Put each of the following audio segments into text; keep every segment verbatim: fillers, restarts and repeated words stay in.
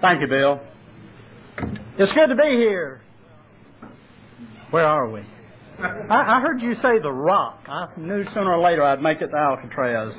Thank you, Bill. It's good to be here. Where are we? I, I heard you say the Rock. I knew sooner or later I'd make it to Alcatraz.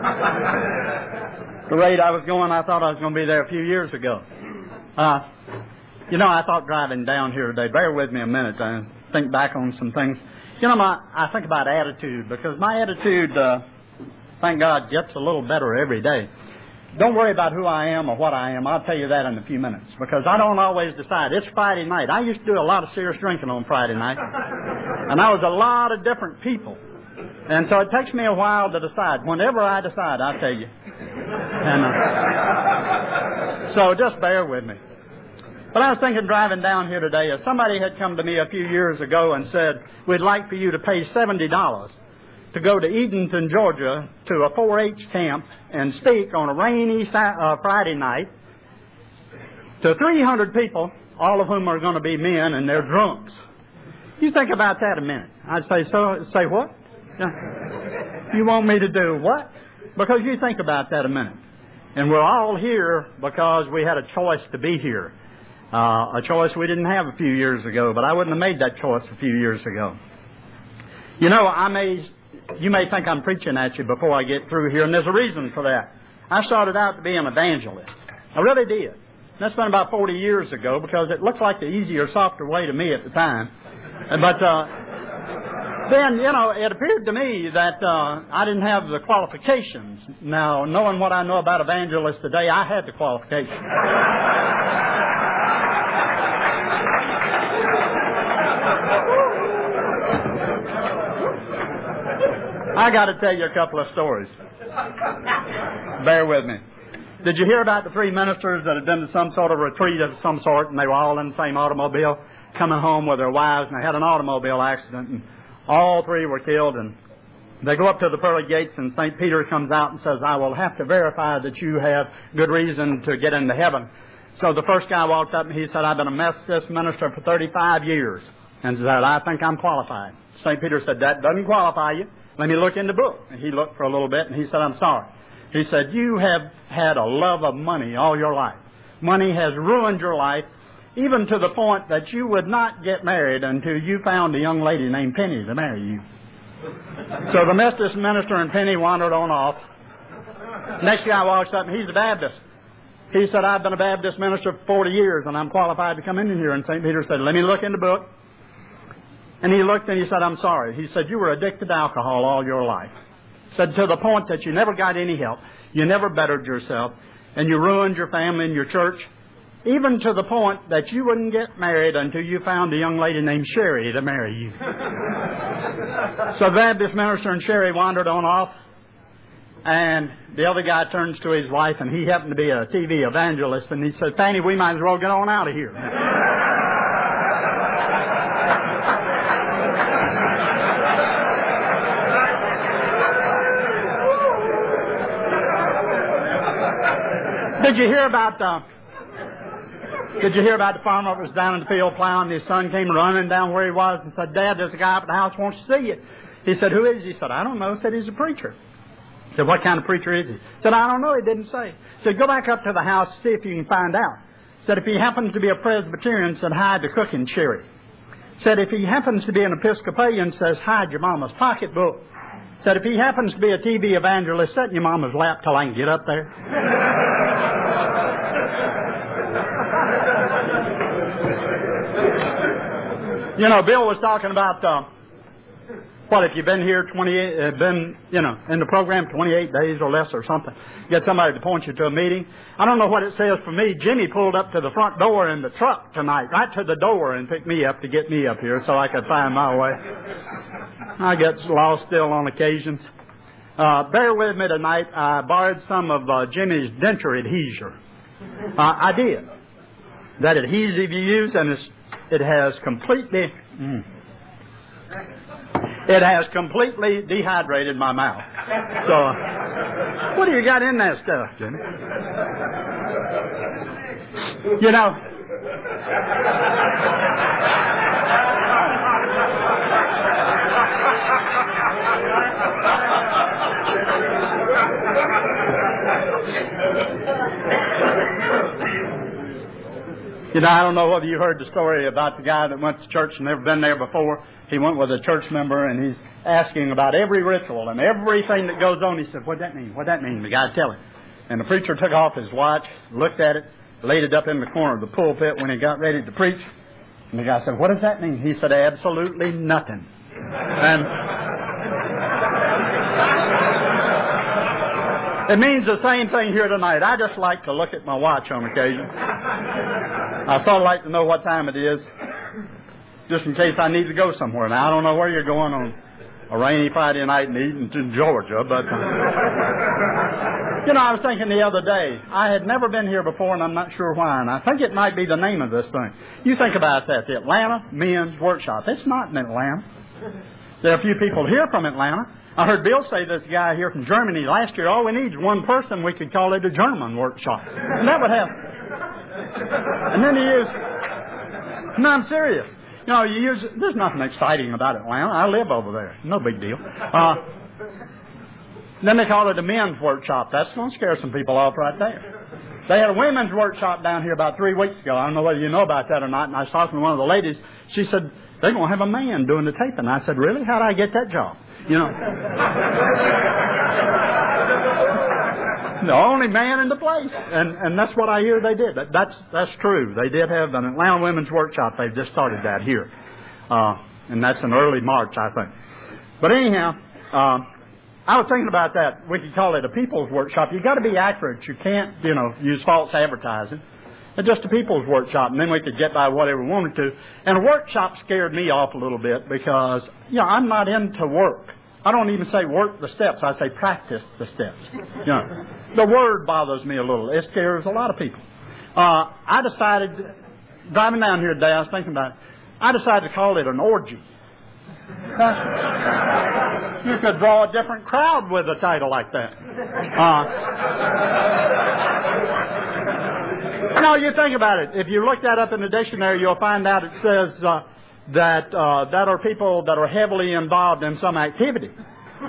The rate I was going, I thought I was going to be there a few years ago. Uh, you know, I thought driving down here today, bear with me a minute and think back on some things. You know, my I think about attitude, because my attitude, uh, thank God, gets a little better every day. Don't worry about who I am or what I am. I'll tell you that in a few minutes, because I don't always decide. It's Friday night. I used to do a lot of serious drinking on Friday night, and I was a lot of different people. And so it takes me a while to decide. Whenever I decide, I'll tell you. And, uh, so just bear with me. But I was thinking driving down here today, if somebody had come to me a few years ago and said, we'd like for you to pay seventy dollars to go to Edenton, Georgia, to a four H camp and speak on a rainy uh, Friday night to three hundred people, all of whom are going to be men and they're drunks. You think about that a minute. I'd say, so, say what? You want me to do what? Because you think about that a minute. And we're all here because we had a choice to be here. Uh, a choice we didn't have a few years ago, but I wouldn't have made that choice a few years ago. You know, I may, you may think I'm preaching at you before I get through here, and there's a reason for that. I started out to be an evangelist. I really did. That's been about forty years ago, because it looked like the easier, softer way to me at the time. But uh, then, you know, it appeared to me that uh, I didn't have the qualifications. Now, knowing what I know about evangelists today, I had the qualifications. I got to tell you a couple of stories. Bear with me. Did you hear about the three ministers that had been to some sort of retreat of some sort, and they were all in the same automobile coming home with their wives, and they had an automobile accident, and all three were killed, and they go up to the pearly gates, and Saint Peter comes out and says, I will have to verify that you have good reason to get into heaven. So the first guy walked up and he said, I've been a Methodist minister for thirty-five years, and said, I think I'm qualified. Saint Peter said, that doesn't qualify you. Let me look in the book. And he looked for a little bit, and he said, I'm sorry. He said, you have had a love of money all your life. Money has ruined your life, even to the point that you would not get married until you found a young lady named Penny to marry you. So the Methodist minister and Penny wandered on off. Next guy walks up, and he's a Baptist. He said, I've been a Baptist minister for forty years, and I'm qualified to come in here. And Saint Peter said, let me look in the book. And he looked and he said, I'm sorry. He said, you were addicted to alcohol all your life. Said, to the point that you never got any help. You never bettered yourself. And you ruined your family and your church. Even to the point that you wouldn't get married until you found a young lady named Sherry to marry you. So the Baptist minister and Sherry wandered on off. And the other guy turns to his wife, and he happened to be a T V evangelist. And he said, Fanny, we might as well get on out of here. Did you hear about uh, Did you hear about the farmer that was down in the field plowing? His son came running down where he was and said, Dad, there's a guy up at the house who wants to see you. He said, who is he? He said, I don't know. He said, he's a preacher. He said, what kind of preacher is he? He said, I don't know. He didn't say. He said, go back up to the house, see if you can find out. He said, if he happens to be a Presbyterian, said, hide the cooking sherry. He said, if he happens to be an Episcopalian, says, hide your mama's pocketbook. He said, if he happens to be a T V evangelist, sit in your mama's lap till I can get up there. You know, Bill was talking about, uh, what, if you've been here twenty-eight, uh, been, you know, in the program twenty-eight days or less or something, get somebody to point you to a meeting. I don't know what it says for me. Jimmy pulled up to the front door in the truck tonight, right to the door, and picked me up to get me up here so I could find my way. I get lost still on occasions. Uh, bear with me tonight. I borrowed some of uh, Jimmy's denture adhesive. Uh, I did. That adhesive you use, and it's, it has completely, mm, it has completely dehydrated my mouth. So, uh, what do you got in that stuff, Jimmy? You know, You know, I don't know whether you heard the story about the guy that went to church and never been there before. He went with a church member, and he's asking about every ritual and everything that goes on. He said, what'd that mean? What'd that mean? The guy tell him. And the preacher took off his watch, looked at it, laid it up in the corner of the pulpit when he got ready to preach. And the guy said, what does that mean? He said, absolutely nothing. And it means the same thing here tonight. I just like to look at my watch on occasion. I sort of like to know what time it is, just in case I need to go somewhere. Now, I don't know where you're going on a rainy Friday night in Eatonton, Georgia, but, uh, you know, I was thinking the other day, I had never been here before, and I'm not sure why, and I think it might be the name of this thing. You think about that, the Atlanta Men's Workshop. It's not in Atlanta. There are a few people here from Atlanta. I heard Bill say this guy here from Germany last year, all we need is one person, we could call it a German workshop. And that would happen. And then he used, no, I'm serious. You know, you use, there's nothing exciting about Atlanta. I live over there. No big deal. Uh, then they call it a men's workshop. That's going to scare some people off right there. They had a women's workshop down here about three weeks ago. I don't know whether you know about that or not. And I was talking to one of the ladies. She said, they're going to have a man doing the taping. I said, really? How'd I get that job? You know. The only man in the place. And and that's what I hear they did. That, that's that's true. They did have an Atlanta Women's Workshop. They've just started that here. Uh, and that's in early March, I think. But anyhow, uh, I was thinking about that. We could call it a people's workshop. You've got to be accurate. You can't, you know, use false advertising. It's just a people's workshop, and then we could get by whatever we wanted to. And a workshop scared me off a little bit because, you know, I'm not into work. I don't even say work the steps. I say practice the steps. You know, the word bothers me a little. It scares a lot of people. Uh, I decided, driving down here today, I was thinking about it. I decided to call it an orgy. Uh, you could draw a different crowd with a title like that. Uh, no, you think about it. If you look that up in the dictionary, you'll find out it says uh, that uh, that are people that are heavily involved in some activity. No,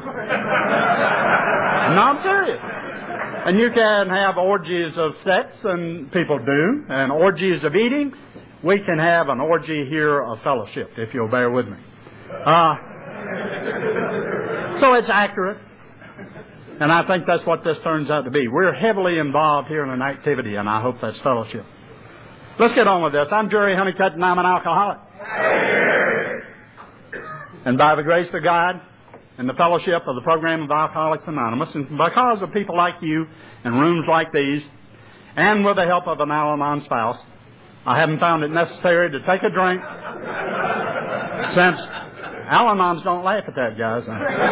I'm serious. And you can have orgies of sex, and people do, and orgies of eating. We can have an orgy here of fellowship, if you'll bear with me. Uh, so it's accurate. And I think that's what this turns out to be. We're heavily involved here in an activity, and I hope that's fellowship. Let's get on with this. I'm Jerry Honeycutt, and I'm an alcoholic. And by the grace of God and the fellowship of the program of Alcoholics Anonymous, and because of people like you and rooms like these, and with the help of an Al-Anon spouse, I haven't found it necessary to take a drink since Al-Anons don't laugh at that, guys.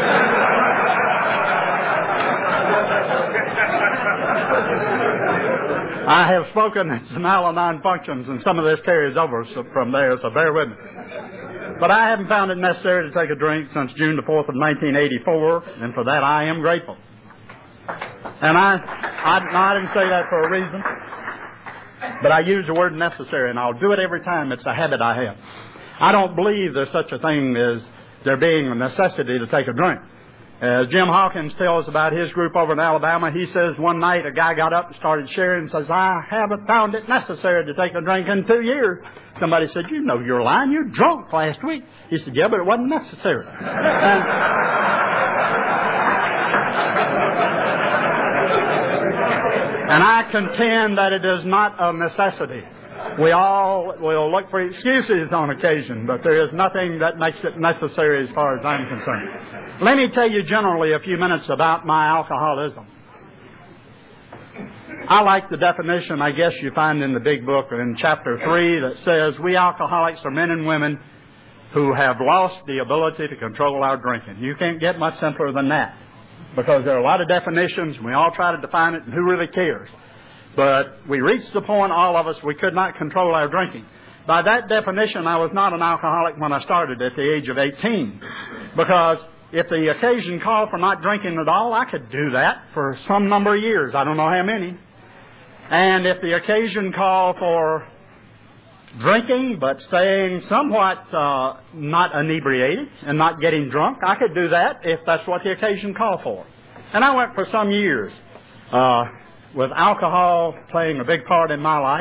I have spoken at some Al-Anon functions, and some of this carries over from there, so bear with me. But I haven't found it necessary to take a drink since June the fourth of nineteen eighty-four, and for that I am grateful. And I, I, no, I didn't say that for a reason, but I use the word necessary, and I'll do it every time. It's a habit I have. I don't believe there's such a thing as there being a necessity to take a drink. As Jim Hawkins tells about his group over in Alabama, he says one night a guy got up and started sharing and says, I haven't found it necessary to take a drink in two years. Somebody said, you know you're lying. You're drunk last week. He said, yeah, but it wasn't necessary. And, and I contend that it is not a necessity. We all will look for excuses on occasion, but there is nothing that makes it necessary as far as I'm concerned. Let me tell you generally a few minutes about my alcoholism. I like the definition, I guess, you find in the big book in chapter three that says, we alcoholics are men and women who have lost the ability to control our drinking. You can't get much simpler than that, because there are a lot of definitions, and we all try to define it, and who really cares? But we reached the point, all of us, we could not control our drinking. By that definition, I was not an alcoholic when I started at the age of eighteen. Because if the occasion called for not drinking at all, I could do that for some number of years. I don't know how many. And if the occasion called for drinking, but staying somewhat uh, not inebriated and not getting drunk, I could do that if that's what the occasion called for. And I went for some years. Uh... with alcohol playing a big part in my life.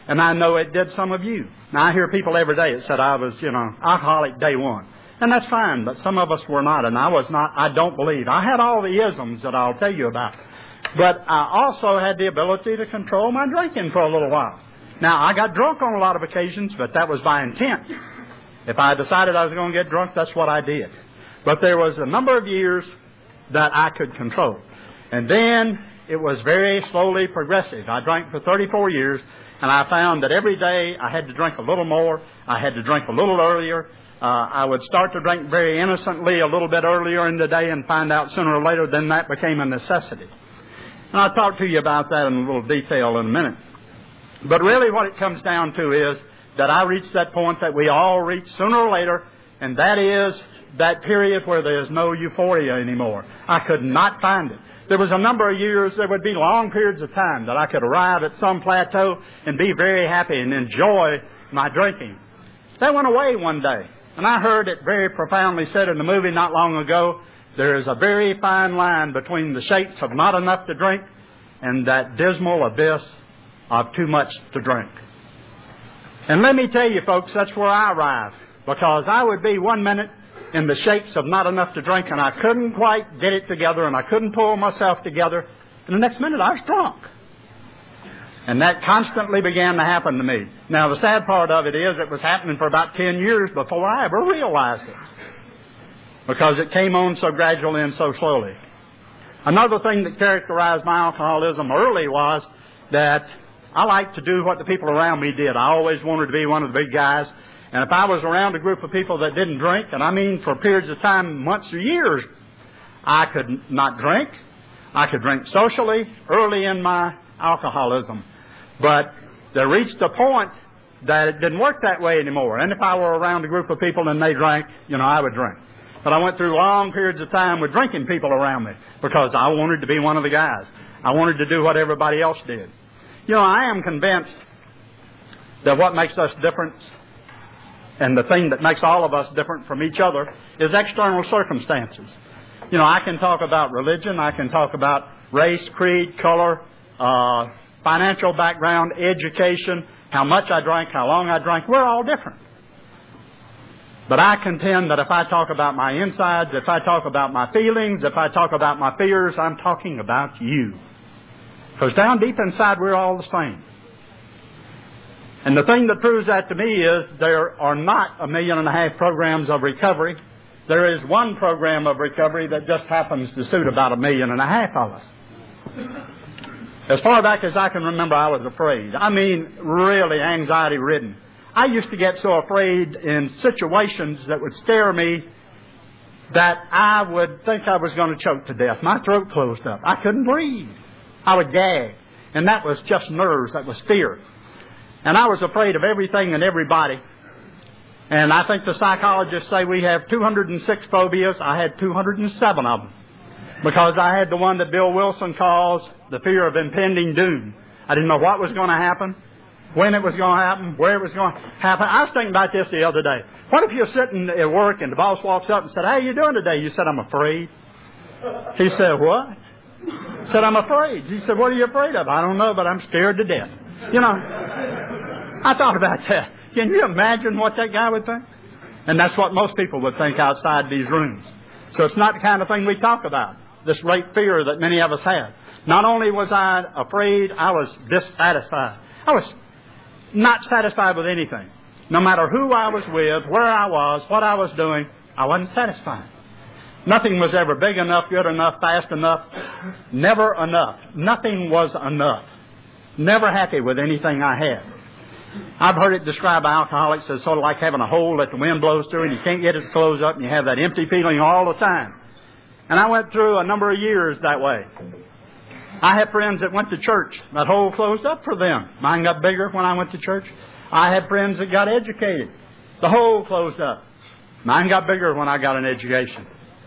And I know it did some of you. Now, I hear people every day that said I was, you know, alcoholic day one. And that's fine, but some of us were not, and I was not, I don't believe. I had all the isms that I'll tell you about. But I also had the ability to control my drinking for a little while. Now, I got drunk on a lot of occasions, but that was by intent. If I decided I was going to get drunk, that's what I did. But there was a number of years that I could control. And then it was very slowly progressive. I drank for thirty-four years, and I found that every day I had to drink a little more. I had to drink a little earlier. Uh, I would start to drink very innocently a little bit earlier in the day and find out sooner or later then that became a necessity. And I'll talk to you about that in a little detail in a minute. But really what it comes down to is that I reached that point that we all reach sooner or later, and that is that period where there is no euphoria anymore. I could not find it. There was a number of years, there would be long periods of time that I could arrive at some plateau and be very happy and enjoy my drinking. That went away one day. And I heard it very profoundly said in the movie not long ago, there is a very fine line between the shapes of not enough to drink and that dismal abyss of too much to drink. And let me tell you, folks, that's where I arrived, because I would be one minute in the shapes of not enough to drink, and I couldn't quite get it together, and I couldn't pull myself together, and the next minute I was drunk. And that constantly began to happen to me. Now, the sad part of it is it was happening for about ten years before I ever realized it, because it came on so gradually and so slowly. Another thing that characterized my alcoholism early was that I liked to do what the people around me did. I always wanted to be one of the big guys. And if I was around a group of people that didn't drink, and I mean for periods of time, months or years, I could not drink. I could drink socially early in my alcoholism. But there reached a point that it didn't work that way anymore. And if I were around a group of people and they drank, you know, I would drink. But I went through long periods of time with drinking people around me because I wanted to be one of the guys. I wanted to do what everybody else did. You know, I am convinced that what makes us different, and the thing that makes all of us different from each other, is external circumstances. You know, I can talk about religion, I can talk about race, creed, color, uh, financial background, education, how much I drank, how long I drank. We're all different. But I contend that if I talk about my insides, if I talk about my feelings, if I talk about my fears, I'm talking about you. Because down deep inside, we're all the same. And the thing that proves that to me is there are not a million and a half programs of recovery. There is one program of recovery that just happens to suit about a million and a half of us. As far back as I can remember, I was afraid. I mean, really anxiety-ridden. I used to get so afraid in situations that would scare me that I would think I was going to choke to death. My throat closed up. I couldn't breathe. I would gag. And that was just nerves. That was fear. And I was afraid of everything and everybody. And I think the psychologists say we have two hundred six phobias. I had two hundred seven of them. Because I had the one that Bill Wilson calls the fear of impending doom. I didn't know what was going to happen, when it was going to happen, where it was going to happen. I was thinking about this the other day. What if you're sitting at work and the boss walks up and said, "How are you doing today?" You said, "I'm afraid." He said, "What?" I said, "I'm afraid." He said, "What are you afraid of?" "I don't know, but I'm scared to death." You know, I thought about that. Can you imagine what that guy would think? And that's what most people would think outside these rooms. So it's not the kind of thing we talk about, this great fear that many of us have. Not only was I afraid, I was dissatisfied. I was not satisfied with anything. No matter who I was with, where I was, what I was doing, I wasn't satisfied. Nothing was ever big enough, good enough, fast enough. Never enough. Nothing was enough. Never happy with anything I had. I've heard it described by alcoholics as sort of like having a hole that the wind blows through and you can't get it to close up and you have that empty feeling all the time. And I went through a number of years that way. I had friends that went to church. That hole closed up for them. Mine got bigger when I went to church. I had friends that got educated. The hole closed up. Mine got bigger when I got an education.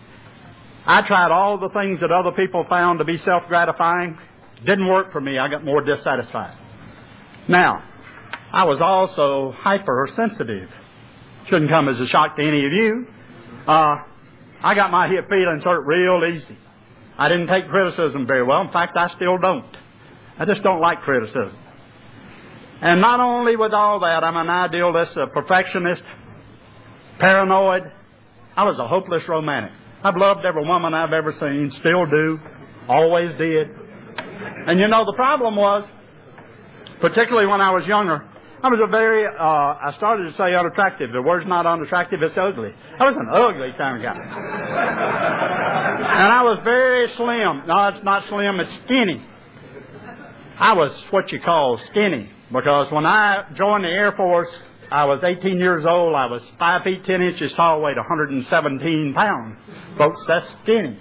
I tried all the things that other people found to be self-gratifying. Didn't work for me. I got more dissatisfied. Now, I was also hypersensitive. Shouldn't come as a shock to any of you. Uh, I got my hip feelings hurt real easy. I didn't take criticism very well. In fact, I still don't. I just don't like criticism. And not only with all that, I'm an idealist, a perfectionist, paranoid. I was a hopeless romantic. I've loved every woman I've ever seen, still do, always did. And you know, the problem was, particularly when I was younger, I was a very, uh, I started to say unattractive. The word's not unattractive, it's ugly. I was an ugly kind of guy. And I was very slim. No, it's not slim, it's skinny. I was what you call skinny, because when I joined the Air Force, I was eighteen years old. I was five feet ten inches tall, weighed one hundred seventeen pounds. Folks, that's skinny.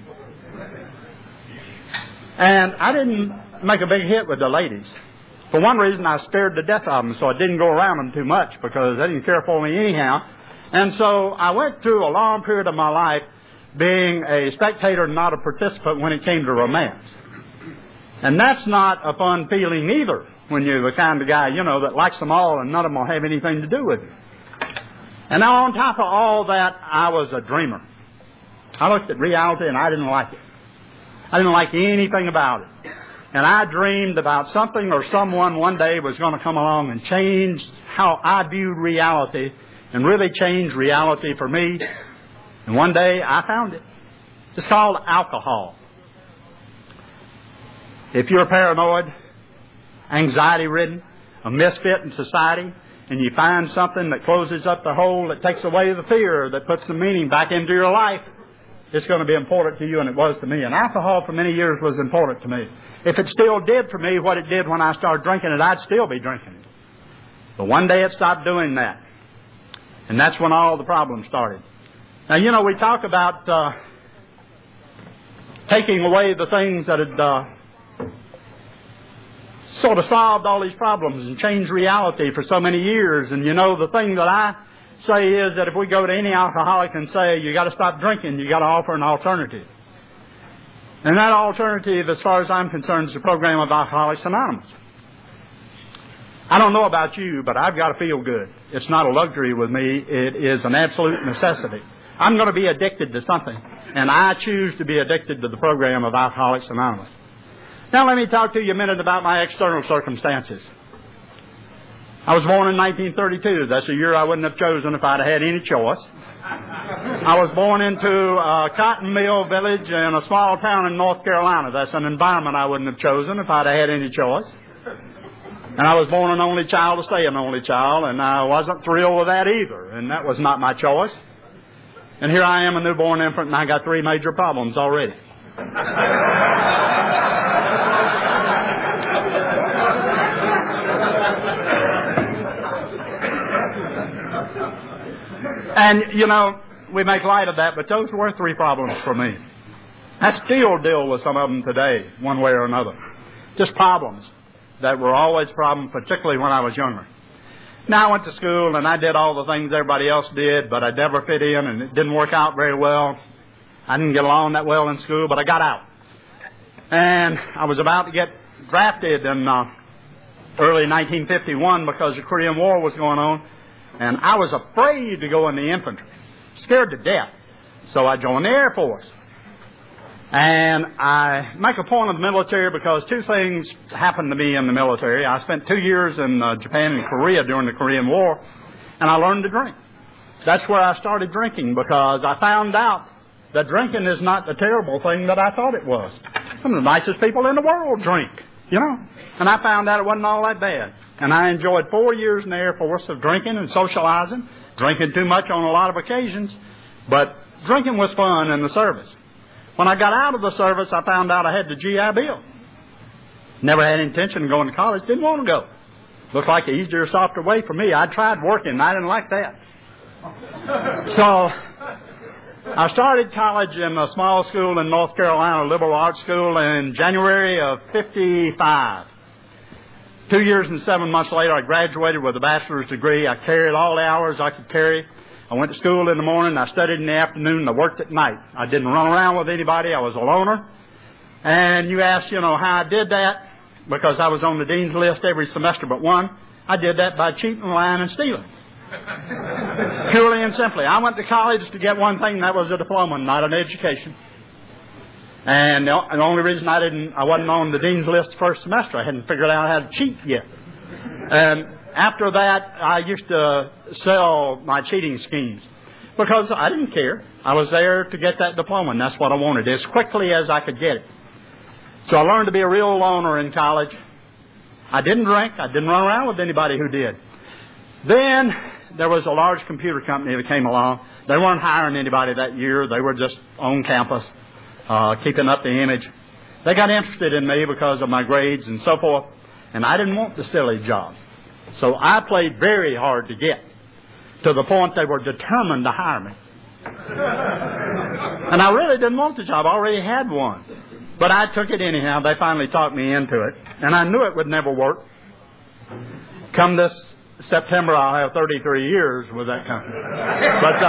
And I didn't make a big hit with the ladies. For one reason, I scared to death of them, so I didn't go around them too much because they didn't care for me anyhow. And so I went through a long period of my life being a spectator, not a participant when it came to romance. And that's not a fun feeling either, when you're the kind of guy, you know, that likes them all and none of them will have anything to do with you. And now on top of all that, I was a dreamer. I looked at reality and I didn't like it. I didn't like anything about it. And I dreamed about something or someone one day was going to come along and change how I viewed reality and really change reality for me. And one day I found it. It's called alcohol. If you're paranoid, anxiety-ridden, a misfit in society, and you find something that closes up the hole, that takes away the fear, that puts the meaning back into your life, it's going to be important to you, and it was to me. And alcohol for many years was important to me. If it still did for me what it did when I started drinking it, I'd still be drinking it. But one day it stopped doing that. And that's when all the problems started. Now, you know, we talk about uh, taking away the things that had uh, sort of solved all these problems and changed reality for so many years. And, you know, the thing that I say is that if we go to any alcoholic and say, you got to stop drinking, you got to offer an alternative. And that alternative, as far as I'm concerned, is the program of Alcoholics Anonymous. I don't know about you, but I've got to feel good. It's not a luxury with me. It is an absolute necessity. I'm going to be addicted to something, and I choose to be addicted to the program of Alcoholics Anonymous. Now let me talk to you a minute about my external circumstances. I was born in nineteen thirty-two. That's a year I wouldn't have chosen if I'd have had any choice. I was born into a cotton mill village in a small town in North Carolina. That's an environment I wouldn't have chosen if I'd have had any choice. And I was born an only child to stay an only child, and I wasn't thrilled with that either, and that was not my choice. And here I am, a newborn infant, and I got three major problems already. And, you know, we make light of that, but those were three problems for me. I still deal with some of them today, one way or another. Just problems that were always problems, particularly when I was younger. Now I went to school and I did all the things everybody else did, but I never fit in and it didn't work out very well. I didn't get along that well in school, but I got out. And I was about to get drafted in uh, early nineteen fifty-one because the Korean War was going on. And I was afraid to go in the infantry, scared to death. So I joined the Air Force. And I make a point of the military because two things happened to me in the military. I spent two years in uh, Japan and Korea during the Korean War, and I learned to drink. That's where I started drinking because I found out that drinking is not the terrible thing that I thought it was. Some of the nicest people in the world drink, you know. And I found out it wasn't all that bad. And I enjoyed four years in the Air Force of drinking and socializing, drinking too much on a lot of occasions, but drinking was fun in the service. When I got out of the service, I found out I had the G I Bill. Never had intention of going to college, didn't want to go. Looked like an easier, softer way for me. I tried working, and I didn't like that. So I started college in a small school in North Carolina, a liberal arts school, in January of fifty-five. Two years and seven months later, I graduated with a bachelor's degree. I carried all the hours I could carry. I went to school in the morning, I studied in the afternoon, and I worked at night. I didn't run around with anybody. I was a loner. And you ask, you know, how I did that? Because I was on the dean's list every semester but one. I did that by cheating, lying, and stealing. Purely and simply. I went to college to get one thing, and that was a diploma, not an education. And the only reason I didn't, I wasn't on the dean's list the first semester, I hadn't figured out how to cheat yet. And after that, I used to sell my cheating schemes because I didn't care. I was there to get that diploma, and that's what I wanted, as quickly as I could get it. So I learned to be a real loner in college. I didn't drink. I didn't run around with anybody who did. Then there was a large computer company that came along. They weren't hiring anybody that year. They were just on campus, uh, keeping up the image. They got interested in me because of my grades and so forth, and I didn't want the silly job. So I played very hard to get, to the point they were determined to hire me. And I really didn't want the job. I already had one. But I took it anyhow. They finally talked me into it. And I knew it would never work. Come this September, I'll have thirty-three years with that company. But,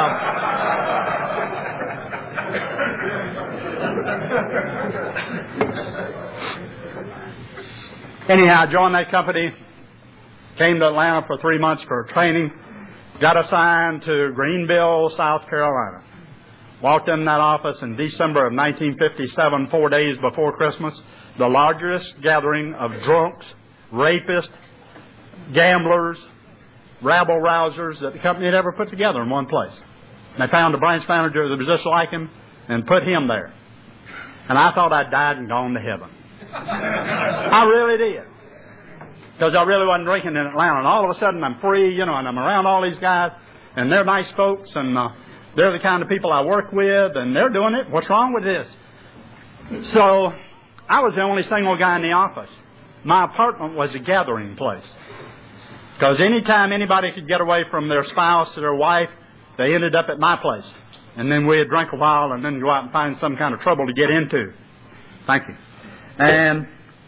uh, anyhow, I joined that company. Came to Atlanta for three months for training. Got assigned to Greenville, South Carolina. Walked in that office in December of nineteen fifty-seven, four days before Christmas. The largest gathering of drunks, rapists, gamblers, rabble-rousers that the company had ever put together in one place. They found a branch manager that was just like him and put him there. And I thought I'd died and gone to heaven. I really did. Because I really wasn't drinking in Atlanta. And all of a sudden I'm free, you know, and I'm around all these guys. And they're nice folks. And uh, they're the kind of people I work with. And they're doing it. What's wrong with this? So I was the only single guy in the office. My apartment was a gathering place. Because anytime anybody could get away from their spouse or their wife, they ended up at my place. And then we'd drink a while and then go out and find some kind of trouble to get into. Thank you. And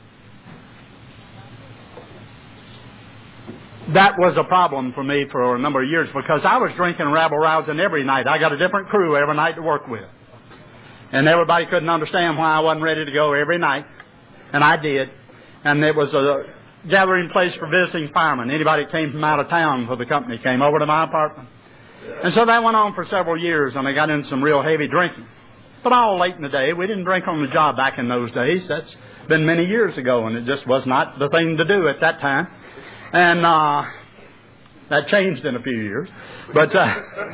that was a problem for me for a number of years because I was drinking rabble-rousing every night. I got a different crew every night to work with. And everybody couldn't understand why I wasn't ready to go every night. And I did. And it was a gathering place for visiting firemen. Anybody that came from out of town for the company came over to my apartment. And so that went on for several years, and I got into some real heavy drinking. But all late in the day. We didn't drink on the job back in those days. That's been many years ago, and it just was not the thing to do at that time. And uh, that changed in a few years. But uh,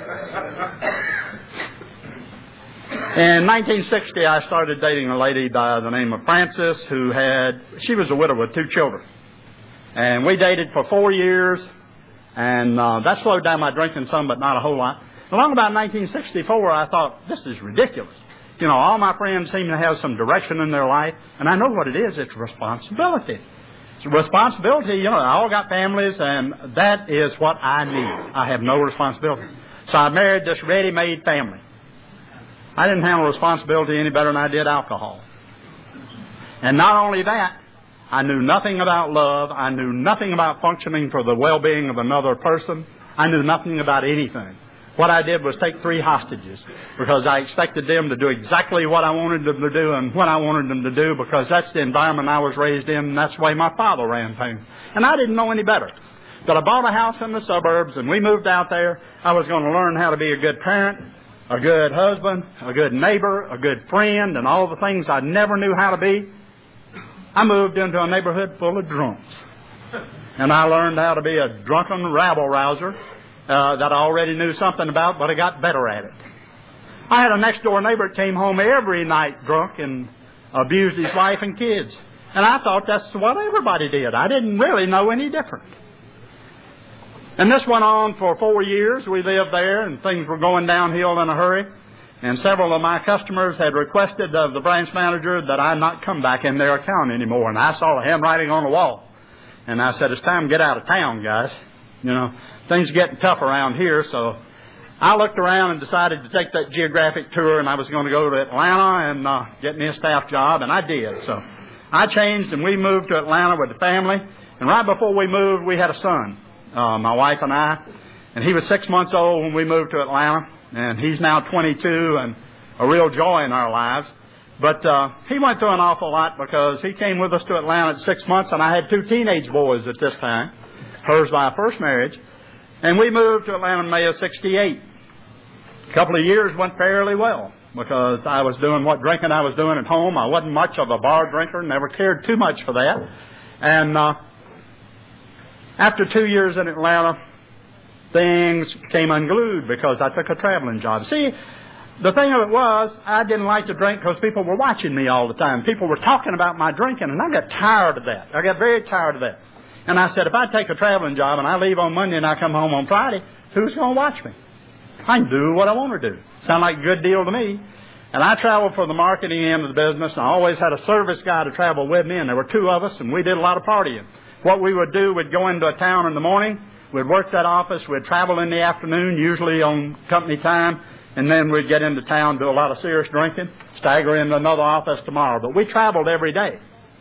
in nineteen sixty, I started dating a lady by the name of Frances who had, she was a widow with two children. And we dated for four years, and uh, that slowed down my drinking some, but not a whole lot. Along about nineteen sixty-four, I thought, this is ridiculous. You know, all my friends seem to have some direction in their life, and I know what it is. It's responsibility. It's responsibility. You know, I all got families, and that is what I need. I have no responsibility. So I married this ready-made family. I didn't handle responsibility any better than I did alcohol. And not only that, I knew nothing about love. I knew nothing about functioning for the well-being of another person. I knew nothing about anything. What I did was take three hostages because I expected them to do exactly what I wanted them to do and what I wanted them to do because that's the environment I was raised in and that's the way my father ran things. And I didn't know any better. But I bought a house in the suburbs and we moved out there. I was going to learn how to be a good parent, a good husband, a good neighbor, a good friend, and all the things I never knew how to be. I moved into a neighborhood full of drunks. And I learned how to be a drunken rabble-rouser. Uh, that I already knew something about, but I got better at it. I had a next-door neighbor that came home every night drunk and abused his wife and kids. And I thought that's what everybody did. I didn't really know any different. And this went on for four years. We lived there, and things were going downhill in a hurry. And several of my customers had requested of the branch manager that I not come back in their account anymore. And I saw the handwriting on the wall. And I said, it's time to get out of town, guys. You know, things are getting tough around here, so I looked around and decided to take that geographic tour, and I was going to go to Atlanta and uh, get me a staff job, and I did. So I changed, and we moved to Atlanta with the family, and right before we moved, we had a son, uh, my wife and I, and he was six months old when we moved to Atlanta, and he's now twenty-two and a real joy in our lives. But uh, he went through an awful lot because he came with us to Atlanta at six months, and I had two teenage boys at this time. Hers by first marriage. And we moved to Atlanta in May of sixty-eight. A couple of years went fairly well because I was doing what drinking I was doing at home. I wasn't much of a bar drinker, never cared too much for that. And uh, After two years in Atlanta, things became unglued because I took a traveling job. See, the thing of it was, I didn't like to drink because people were watching me all the time. People were talking about my drinking, and I got tired of that. I got very tired of that. And I said, if I take a traveling job and I leave on Monday and I come home on Friday, who's going to watch me? I can do what I want to do. Sound like a good deal to me. And I traveled for the marketing end of the business, and I always had a service guy to travel with me, and there were two of us, and we did a lot of partying. What we would do, we'd go into a town in the morning, we'd work that office, we'd travel in the afternoon, usually on company time, and then we'd get into town, do a lot of serious drinking, stagger into another office tomorrow. But we traveled every day.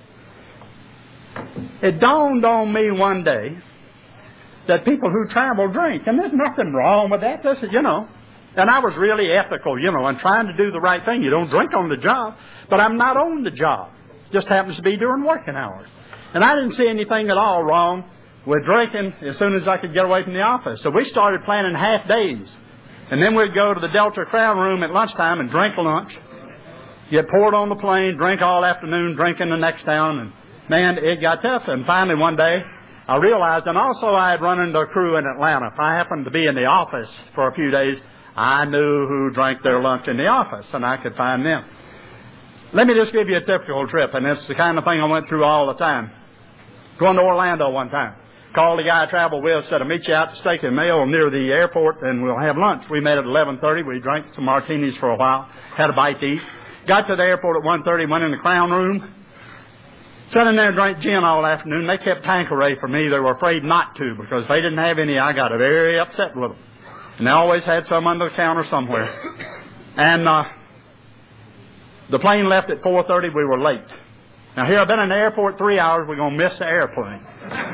It dawned on me one day that people who travel drink, and there's nothing wrong with that. This is, you know, and I was really ethical, you know, and trying to do the right thing. You don't drink on the job, but I'm not on the job. Just happens to be during working hours. And I didn't see anything at all wrong with drinking as soon as I could get away from the office. So we started planning half days. And then we'd go to the Delta Crown Room at lunchtime and drink lunch. Get poured on the plane, drink all afternoon, drink in the next town. And, man, it got tough. And finally one day I realized, and also I had run into a crew in Atlanta. If I happened to be in the office for a few days, I knew who drank their lunch in the office, and I could find them. Let me just give you a typical trip, and it's the kind of thing I went through all the time. Going to Orlando one time. Called the guy I traveled with, said, I'll meet you out to Steak and Mail near the airport, and we'll have lunch. We met at eleven thirty. We drank some martinis for a while, had a bite to eat. Got to the airport at one thirty, went in the Crown Room. Sat in there and drank gin all afternoon. They kept Tanqueray for me. They were afraid not to because they didn't have any. I got very upset with them. And they always had some under the counter somewhere. And uh, the plane left at four thirty. We were late. Now, here I've been in the airport three hours. We're going to miss the airplane.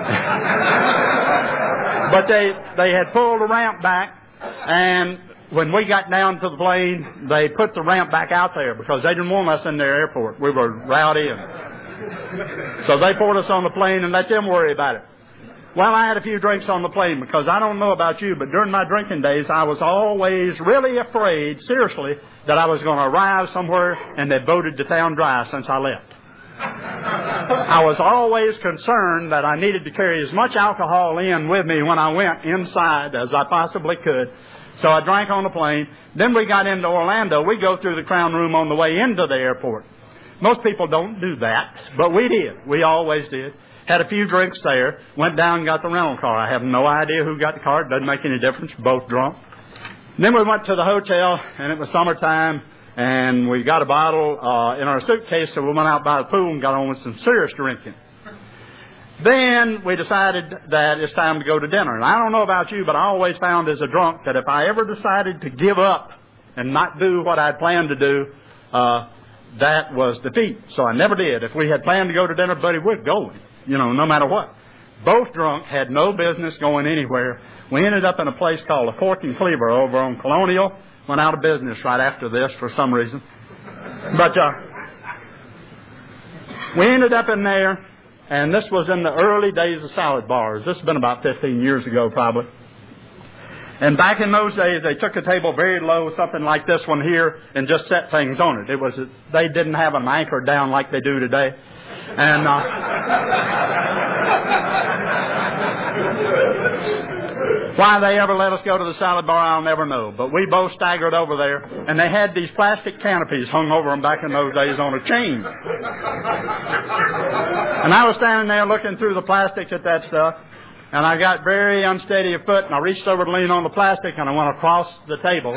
But they, they had pulled the ramp back, and when we got down to the plane, they put the ramp back out there because they didn't want us in their airport. We were rowdy. And so they poured us on the plane and let them worry about it. Well, I had a few drinks on the plane because I don't know about you, but during my drinking days, I was always really afraid, seriously, that I was going to arrive somewhere and they voted the town dry since I left. I was always concerned that I needed to carry as much alcohol in with me when I went inside as I possibly could. So I drank on the plane. Then we got into Orlando. We go through the Crown Room on the way into the airport. Most people don't do that, but we did. We always did. Had a few drinks there. Went down and got the rental car. I have no idea who got the car. It doesn't make any difference. Both drunk. Then we went to the hotel, and it was summertime. And we got a bottle uh, in our suitcase, so we went out by the pool and got on with some serious drinking. Then we decided that it's time to go to dinner. And I don't know about you, but I always found as a drunk that if I ever decided to give up and not do what I'd planned to do, uh, that was defeat. So I never did. If we had planned to go to dinner, buddy, we're going, you know, no matter what. Both drunk, had no business going anywhere. We ended up in a place called the Fork and Cleaver over on Colonial. Went out of business right after this for some reason. But uh, we ended up in there, and this was in the early days of salad bars. This has been about fifteen years ago, probably. And back in those days, they took a table very low, something like this one here, and just set things on it. It was they didn't have them anchored down like they do today. And uh, why they ever let us go to the salad bar, I'll never know. But we both staggered over there, and they had these plastic canopies hung over them back in those days on a chain. And I was standing there looking through the plastic at that stuff, and I got very unsteady of foot, and I reached over to lean on the plastic, and I went across the table.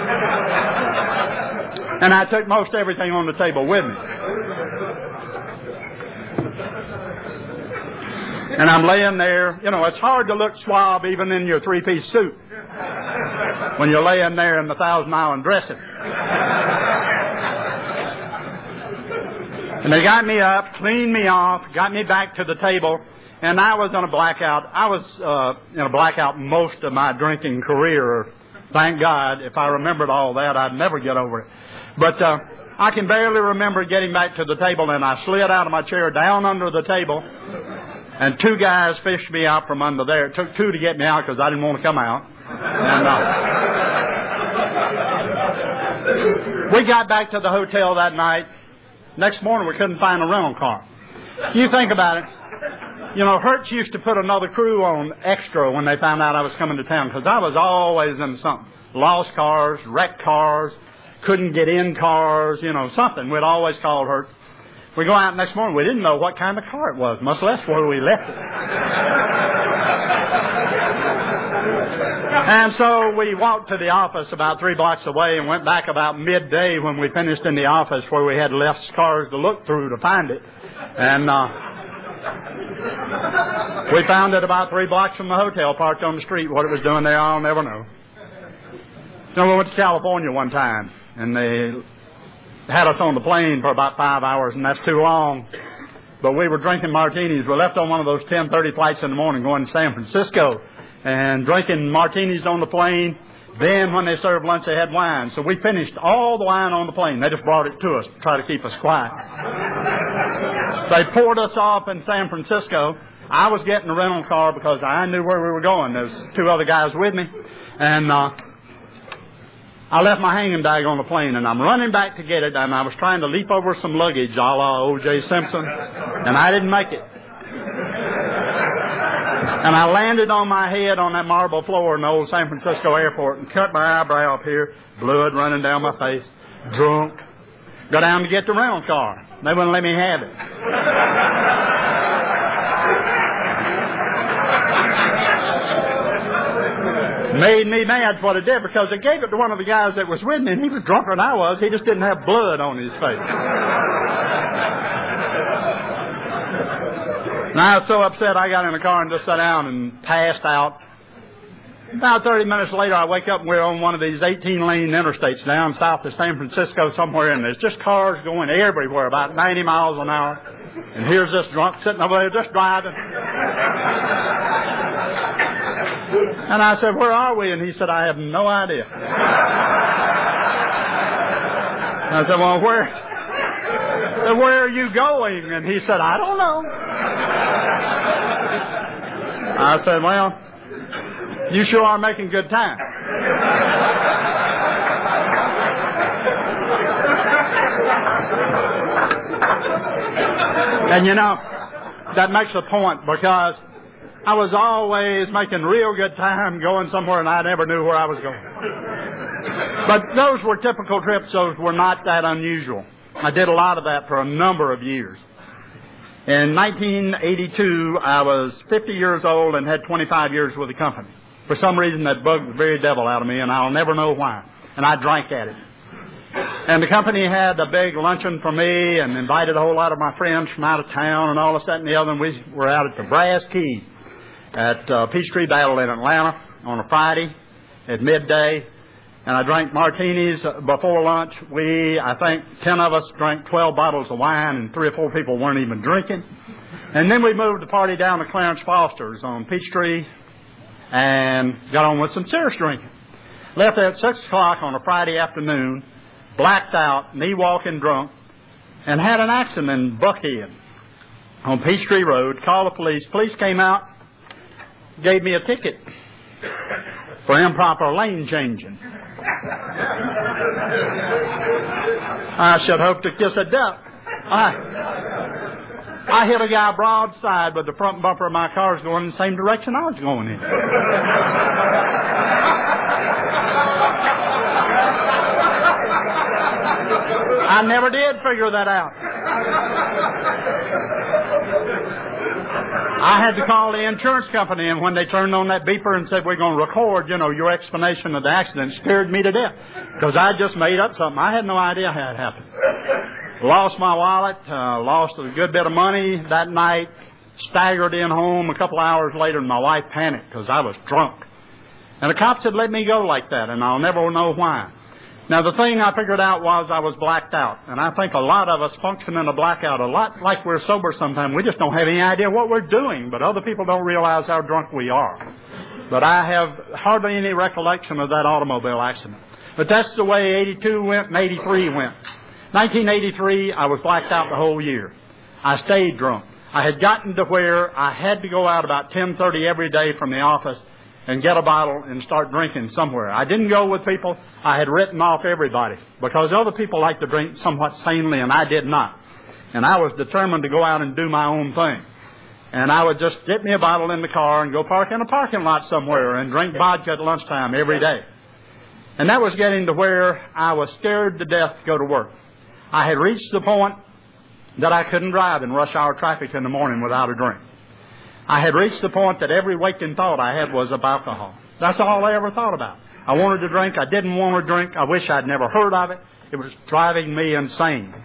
And I took most everything on the table with me. And I'm laying there. You know, it's hard to look suave even in your three-piece suit when you're laying there in the Thousand Island dressing. And they got me up, cleaned me off, got me back to the table, and I was in a blackout. I was uh, in a blackout most of my drinking career. Thank God. If I remembered all that, I'd never get over it. But uh, I can barely remember getting back to the table, and I slid out of my chair down under the table. And two guys fished me out from under there. It took two to get me out because I didn't want to come out. And, uh, we got back to the hotel that night. Next morning, we couldn't find a rental car. You think about it. You know, Hertz used to put another crew on extra when they found out I was coming to town, because I was always in something. Lost cars, wrecked cars, couldn't get in cars, you know, something. We'd always call Hertz. We go out next morning, we didn't know what kind of car it was, much less where we left it. And so we walked to the office about three blocks away and went back about midday when we finished in the office, where we had less cars to look through to find it. And uh, we found it about three blocks from the hotel, parked on the street. What it was doing there, I'll never know. So we went to California one time, and they had us on the plane for about five hours, and that's too long. But we were drinking martinis. We left on one of those ten thirty flights in the morning going to San Francisco, and drinking martinis on the plane. Then when they served lunch, they had wine. So we finished all the wine on the plane. They just brought it to us to try to keep us quiet. They poured us off in San Francisco. I was getting a rental car because I knew where we were going. There was two other guys with me. And uh, I left my hanging bag on the plane, and I'm running back to get it, and I was trying to leap over some luggage a la O J Simpson, and I didn't make it. And I landed on my head on that marble floor in the old San Francisco airport and cut my eyebrow up here, blood running down my face, drunk. Go down to get the rental car. They wouldn't let me have it. Made me mad what it did, because I gave it to one of the guys that was with me, and he was drunker than I was. He just didn't have blood on his face. And I was so upset, I got in the car and just sat down and passed out. About thirty minutes later, I wake up and we're on one of these eighteen-lane interstates down south of San Francisco somewhere, and there's just cars going everywhere, about ninety miles an hour. And here's this drunk sitting over there just driving. And I said, "Where are we?" And he said, "I have no idea." I said, "Well, where, where are you going?" And he said, "I don't know." I said, "Well, you sure are making good time." And you know, that makes a point, because I was always making real good time going somewhere, and I never knew where I was going. But those were typical trips. Those were not that unusual. I did a lot of that for a number of years. In nineteen eighty-two, I was fifty years old and had twenty-five years with the company. For some reason, that bugged the very devil out of me, and I'll never know why. And I drank at it. And the company had a big luncheon for me and invited a whole lot of my friends from out of town and all this, that, and the other. And we were out at the Brass Key at uh, Peachtree Battle in Atlanta on a Friday at midday. And I drank martinis before lunch. We, I think, ten of us drank twelve bottles of wine, and three or four people weren't even drinking. And then we moved the party down to Clarence Foster's on Peachtree and got on with some serious drinking. Left there at six o'clock on a Friday afternoon, blacked out, knee walking drunk, and had an accident in Buckhead on Peachtree Road. Called the police. Police came out, gave me a ticket for improper lane changing. I should hope to kiss a duck. I, I hit a guy broadside with the front bumper of my car going in the same direction I was going in. I never did figure that out. I had to call the insurance company, and when they turned on that beeper and said, "We're going to record, you know, your explanation of the accident," it scared me to death, because I just made up something. I had no idea how it happened. Lost my wallet, uh, lost a good bit of money that night, staggered in home a couple hours later, and my wife panicked because I was drunk. And the cops had let me go like that, and I'll never know why. Now, the thing I figured out was I was blacked out. And I think a lot of us function in a blackout a lot like we're sober sometimes. We just don't have any idea what we're doing, but other people don't realize how drunk we are. But I have hardly any recollection of that automobile accident. But that's the way eighty-two went and eighty-three went. nineteen eighty-three, I was blacked out the whole year. I stayed drunk. I had gotten to where I had to go out about ten thirty every day from the office and get a bottle and start drinking somewhere. I didn't go with people. I had written off everybody because other people like to drink somewhat sanely, and I did not. And I was determined to go out and do my own thing. And I would just get me a bottle in the car and go park in a parking lot somewhere and drink vodka at lunchtime every day. And that was getting to where I was scared to death to go to work. I had reached the point that I couldn't drive in rush hour traffic in the morning without a drink. I had reached the point that every waking thought I had was of alcohol. That's all I ever thought about. I wanted to drink. I didn't want to drink. I wish I'd never heard of it. It was driving me insane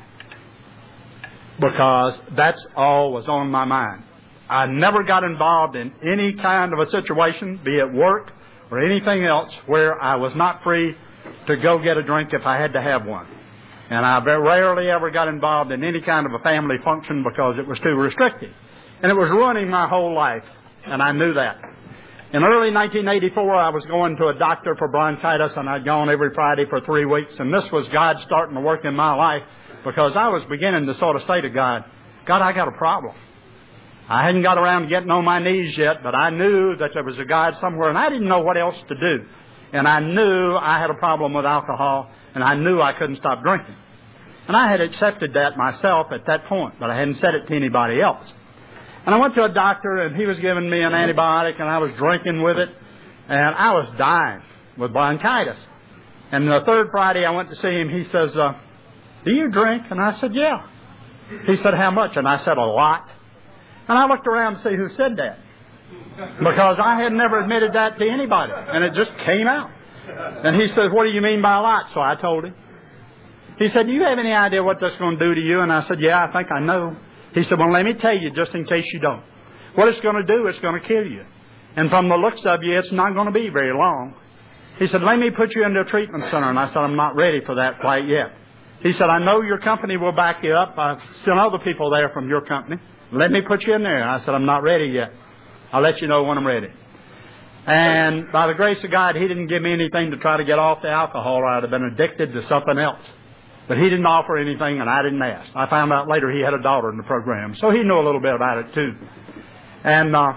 because that's all was on my mind. I never got involved in any kind of a situation, be it work or anything else, where I was not free to go get a drink if I had to have one. And I very rarely ever got involved in any kind of a family function because it was too restrictive. And it was ruining my whole life, and I knew that. In early nineteen eighty-four, I was going to a doctor for bronchitis, and I'd gone every Friday for three weeks. And this was God starting to work in my life because I was beginning to sort of say to God, God, I got a problem. I hadn't got around to getting on my knees yet, but I knew that there was a God somewhere, and I didn't know what else to do. And I knew I had a problem with alcohol, and I knew I couldn't stop drinking. And I had accepted that myself at that point, but I hadn't said it to anybody else. And I went to a doctor, and he was giving me an antibiotic, and I was drinking with it, and I was dying with bronchitis. And the third Friday I went to see him, he says, uh, do you drink? And I said, yeah. He said, how much? And I said, a lot. And I looked around to see who said that, because I had never admitted that to anybody, and it just came out. And he said, what do you mean by a lot? So I told him. He said, do you have any idea what that's going to do to you? And I said, yeah, I think I know. He said, well, let me tell you just in case you don't. What it's going to do, it's going to kill you. And from the looks of you, it's not going to be very long. He said, let me put you into a treatment center. And I said, I'm not ready for that quite yet. He said, I know your company will back you up. I've sent other people there from your company. Let me put you in there. I said, I'm not ready yet. I'll let you know when I'm ready. And by the grace of God, he didn't give me anything to try to get off the alcohol, or I'd have been addicted to something else. But he didn't offer anything, and I didn't ask. I found out later he had a daughter in the program, so he knew a little bit about it too. And uh,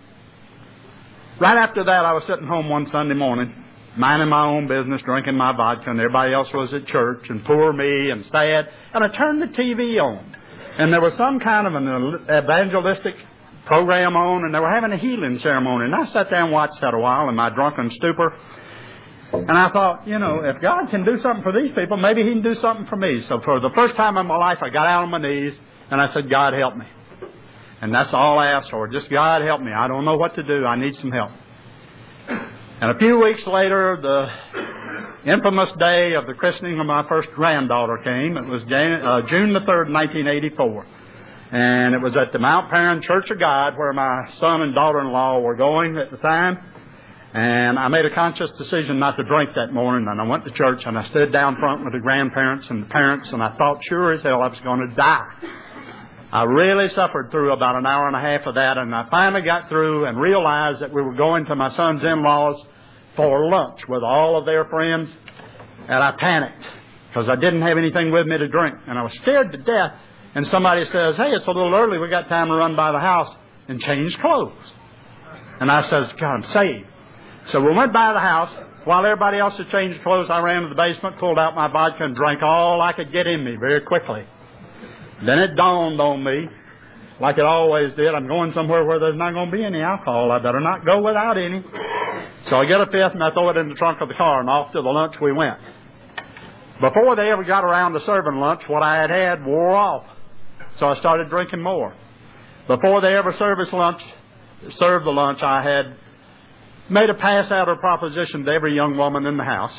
right after that, I was sitting home one Sunday morning, minding my own business, drinking my vodka, and everybody else was at church, and poor me, and sad. And I turned the T V on, and there was some kind of an evangelistic program on, and they were having a healing ceremony. And I sat there and watched that a while in my drunken stupor. And I thought, you know, if God can do something for these people, maybe he can do something for me. So for the first time in my life, I got out on my knees, and I said, God, help me. And that's all I asked for. Just, God, help me. I don't know what to do. I need some help. And a few weeks later, the infamous day of the christening of my first granddaughter came. It was Jan- uh, June the third, nineteen eighty-four. And it was at the Mount Perrin Church of God, where my son and daughter-in-law were going at the time. And I made a conscious decision not to drink that morning, and I went to church, and I stood down front with the grandparents and the parents, and I thought sure as hell I was going to die. I really suffered through about an hour and a half of that, and I finally got through and realized that we were going to my son's in-laws for lunch with all of their friends, and I panicked because I didn't have anything with me to drink, and I was scared to death. And somebody says, hey, it's a little early. We got time to run by the house and change clothes. And I says, God, I'm saved. So we went by the house. While everybody else had changed clothes, I ran to the basement, pulled out my vodka, and drank all I could get in me very quickly. Then it dawned on me, like it always did, I'm going somewhere where there's not going to be any alcohol. I better not go without any. So I get a fifth, and I throw it in the trunk of the car, and off to the lunch we went. Before they ever got around to serving lunch, what I had had wore off. So I started drinking more. Before they ever served us lunch, served the lunch, I had made a pass out or proposition to every young woman in the house.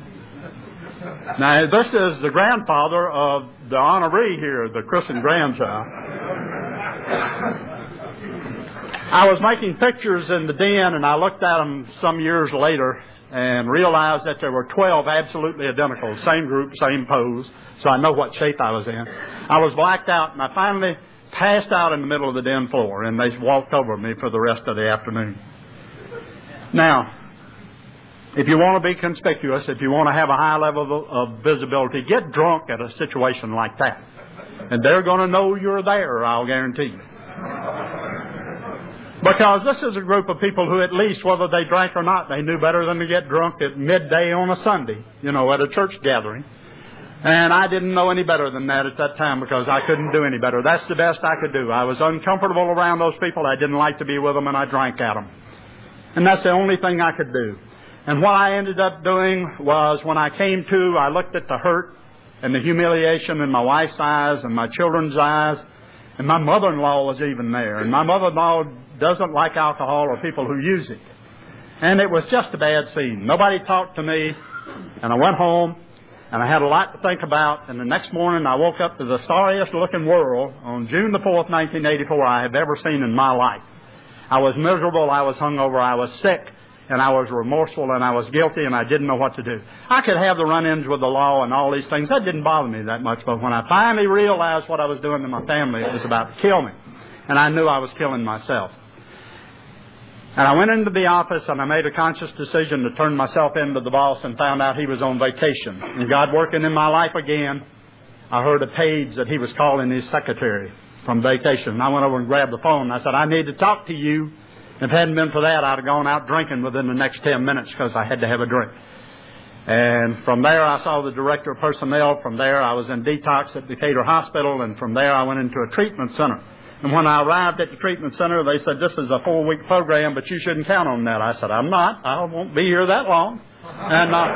Now, this is the grandfather of the honoree here, the christened grandchild. I was making pictures in the den, and I looked at them some years later and realized that there were twelve absolutely identical, same group, same pose, so I know what shape I was in. I was blacked out, and I finally passed out in the middle of the den floor, and they walked over me for the rest of the afternoon. Now, if you want to be conspicuous, if you want to have a high level of visibility, get drunk at a situation like that. And they're going to know you're there, I'll guarantee you. Because this is a group of people who, at least whether they drank or not, they knew better than to get drunk at midday on a Sunday, you know, at a church gathering. And I didn't know any better than that at that time because I couldn't do any better. That's the best I could do. I was uncomfortable around those people. I didn't like to be with them, and I drank at them. And that's the only thing I could do. And what I ended up doing was when I came to, I looked at the hurt and the humiliation in my wife's eyes and my children's eyes. And my mother-in-law was even there. And my mother-in-law doesn't like alcohol or people who use it. And it was just a bad scene. Nobody talked to me. And I went home. And I had a lot to think about, and the next morning I woke up to the sorriest-looking world on June the fourth, nineteen eighty-four I have ever seen in my life. I was miserable, I was hungover, I was sick, and I was remorseful, and I was guilty, and I didn't know what to do. I could have the run-ins with the law and all these things. That didn't bother me that much, but when I finally realized what I was doing to my family, it was about to kill me, and I knew I was killing myself. And I went into the office and I made a conscious decision to turn myself into the boss and found out he was on vacation. And God working in my life again, I heard a page that he was calling his secretary from vacation. And I went over and grabbed the phone and I said, I need to talk to you. If it hadn't been for that, I'd have gone out drinking within the next ten minutes because I had to have a drink. And from there, I saw the director of personnel. From there, I was in detox at Decatur Hospital. And from there, I went into a treatment center. And when I arrived at the treatment center, they said, this is a four-week program, but you shouldn't count on that. I said, I'm not. I won't be here that long. And, uh,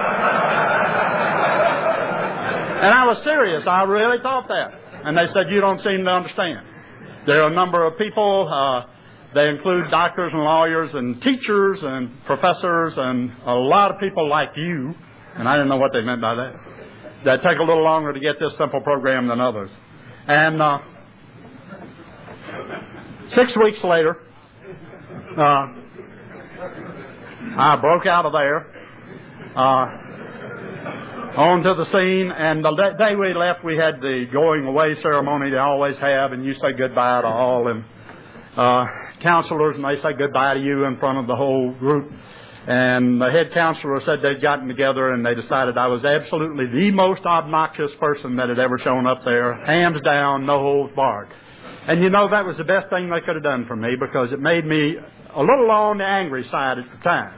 and I was serious. I really thought that. And they said, you don't seem to understand. There are a number of people. Uh, they include doctors and lawyers and teachers and professors and a lot of people like you. And I didn't know what they meant by that. That take a little longer to get this simple program than others. And... Uh, Six weeks later, uh, I broke out of there, uh, onto the scene, and the day we left, we had the going away ceremony they always have, and you say goodbye to all them uh, counselors, and they say goodbye to you in front of the whole group. And the head counselor said they'd gotten together, and they decided I was absolutely the most obnoxious person that had ever shown up there, hands down, no holds barred. And you know, that was the best thing they could have done for me because it made me a little on the angry side at the time.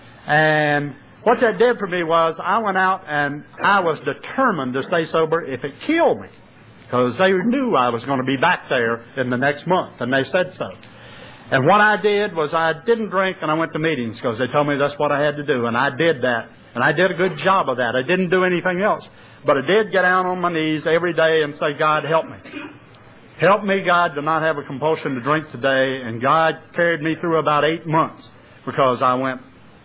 And what that did for me was I went out and I was determined to stay sober if it killed me because they knew I was going to be back there in the next month, and they said so. And what I did was I didn't drink and I went to meetings because they told me that's what I had to do, and I did that. And I did a good job of that. I didn't do anything else. But I did get down on my knees every day and say, God, help me. Help me, God, to not have a compulsion to drink today. And God carried me through about eight months because I went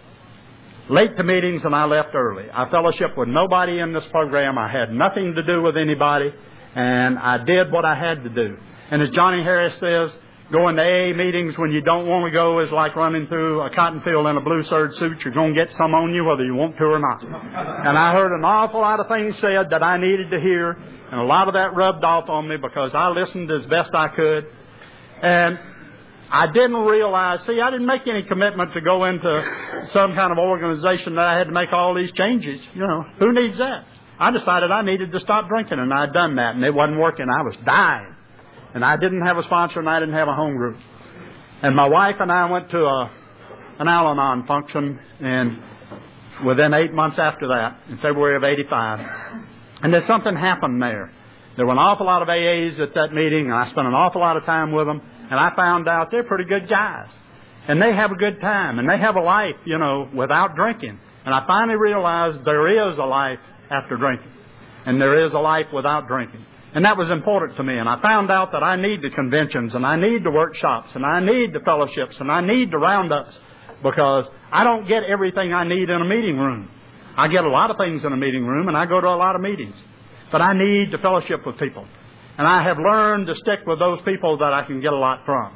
late to meetings and I left early. I fellowshiped with nobody in this program. I had nothing to do with anybody. And I did what I had to do. And as Johnny Harris says, going to A A meetings when you don't want to go is like running through a cotton field in a blue serge suit. You're going to get some on you whether you want to or not. And I heard an awful lot of things said that I needed to hear. And a lot of that rubbed off on me because I listened as best I could. And I didn't realize, see, I didn't make any commitment to go into some kind of organization that I had to make all these changes. You know, who needs that? I decided I needed to stop drinking, and I'd done that, and it wasn't working. I was dying. And I didn't have a sponsor, and I didn't have a home group. And my wife and I went to a, an Al-Anon function, and within eight months after that, in February of eighty-five, and there's something happened there. There were an awful lot of A As at that meeting, and I spent an awful lot of time with them, and I found out they're pretty good guys. And they have a good time, and they have a life, you know, without drinking. And I finally realized there is a life after drinking, and there is a life without drinking. And that was important to me, and I found out that I need the conventions, and I need the workshops, and I need the fellowships, and I need the roundups, because I don't get everything I need in a meeting room. I get a lot of things in a meeting room, and I go to a lot of meetings. But I need to fellowship with people. And I have learned to stick with those people that I can get a lot from.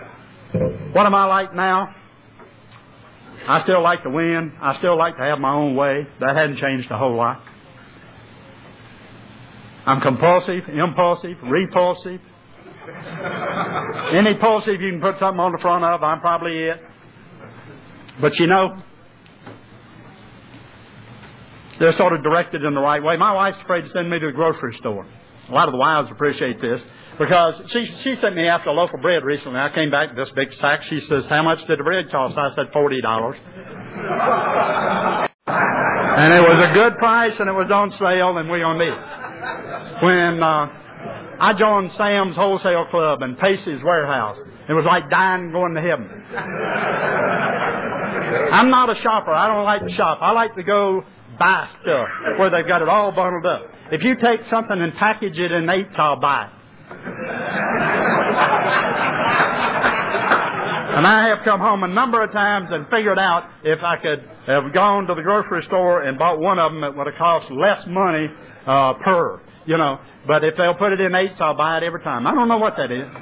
What am I like now? I still like to win. I still like to have my own way. That hasn't changed a whole lot. I'm compulsive, impulsive, repulsive. Any pulsive you can put something on the front of, I'm probably it. But you know, they're sort of directed in the right way. My wife's afraid to send me to the grocery store. A lot of the wives appreciate this because she she sent me after a loaf of bread recently. I came back with this big sack. She says, how much did the bread cost? I said, forty dollars. And it was a good price, and it was on sale, and we owned it. When uh, I joined Sam's Wholesale Club and Pacey's Warehouse, it was like dying and going to heaven. I'm not a shopper. I don't like to shop. I like to go buy stuff where they've got it all bundled up. If you take something and package it in eighths, I'll buy it. And I have come home a number of times and figured out if I could have gone to the grocery store and bought one of them, it would have cost less money uh, per, you know. But if they'll put it in eighths, I'll buy it every time. I don't know what that is.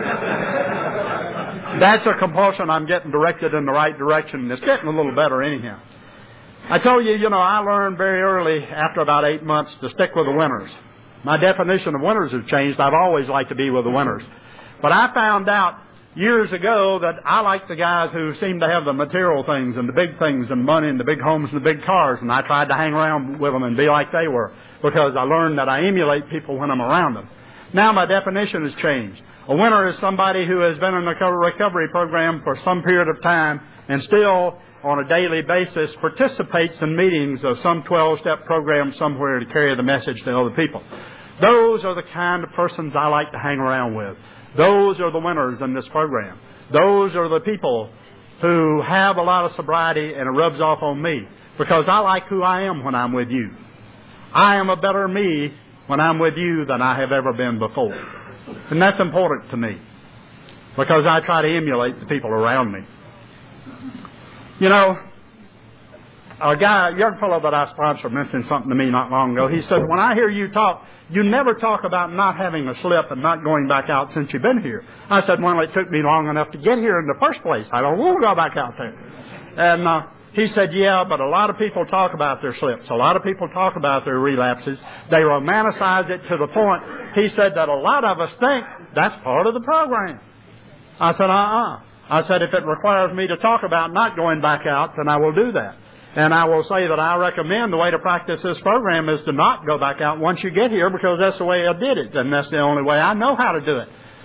That's a compulsion. I'm getting directed in the right direction. It's getting a little better anyhow. I told you, you know, I learned very early, after about eight months, to stick with the winners. My definition of winners has changed. I've always liked to be with the winners. But I found out years ago that I like the guys who seem to have the material things and the big things and money and the big homes and the big cars, and I tried to hang around with them and be like they were because I learned that I emulate people when I'm around them. Now my definition has changed. A winner is somebody who has been in the recovery program for some period of time and still on a daily basis participates in meetings of some twelve-step program somewhere to carry the message to other people. Those are the kind of persons I like to hang around with. Those are the winners in this program. Those are the people who have a lot of sobriety, and it rubs off on me because I like who I am when I'm with you. I am a better me when I'm with you than I have ever been before. And that's important to me because I try to emulate the people around me. You know, a guy, a young fellow that I sponsor mentioned something to me not long ago. He said, when I hear you talk, you never talk about not having a slip and not going back out since you've been here. I said, well, it took me long enough to get here in the first place. I don't want to go back out there. And uh, he said, yeah, but a lot of people talk about their slips. A lot of people talk about their relapses. They romanticize it to the point, he said, that a lot of us think that's part of the program. I said, uh-uh. I said, if it requires me to talk about not going back out, then I will do that. And I will say that I recommend the way to practice this program is to not go back out once you get here because that's the way I did it, and that's the only way I know how to do it.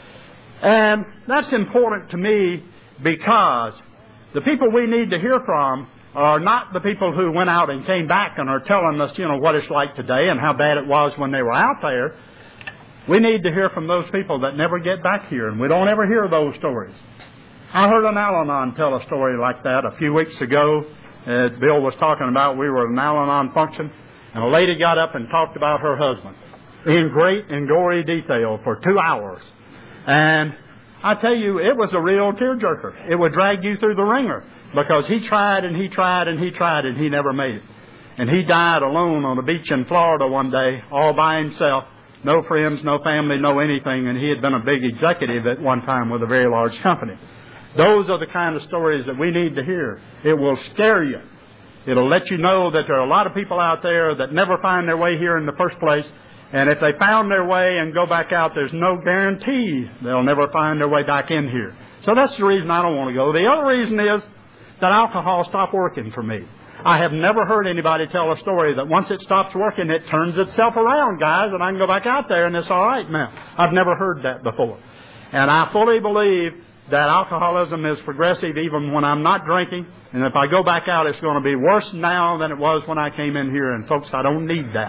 And that's important to me because the people we need to hear from are not the people who went out and came back and are telling us, you know, what it's like today and how bad it was when they were out there. We need to hear from those people that never get back here, and we don't ever hear those stories. I heard an Al-Anon tell a story like that a few weeks ago. Uh, Bill was talking about we were at an Al-Anon function, and a lady got up and talked about her husband in great and gory detail for two hours. And I tell you, it was a real tearjerker. It would drag you through the ringer because he tried and he tried and he tried and he never made it. And he died alone on a beach in Florida one day, all by himself. No friends, no family, no anything, and he had been a big executive at one time with a very large company. Those are the kind of stories that we need to hear. It will scare you. It'll let you know that there are a lot of people out there that never find their way here in the first place, and if they found their way and go back out, there's no guarantee they'll never find their way back in here. So that's the reason I don't want to go. The other reason is that alcohol stopped working for me. I have never heard anybody tell a story that once it stops working, it turns itself around, guys, and I can go back out there and it's all right now. I've never heard that before. And I fully believe that alcoholism is progressive even when I'm not drinking, and if I go back out, it's going to be worse now than it was when I came in here, and folks, I don't need that.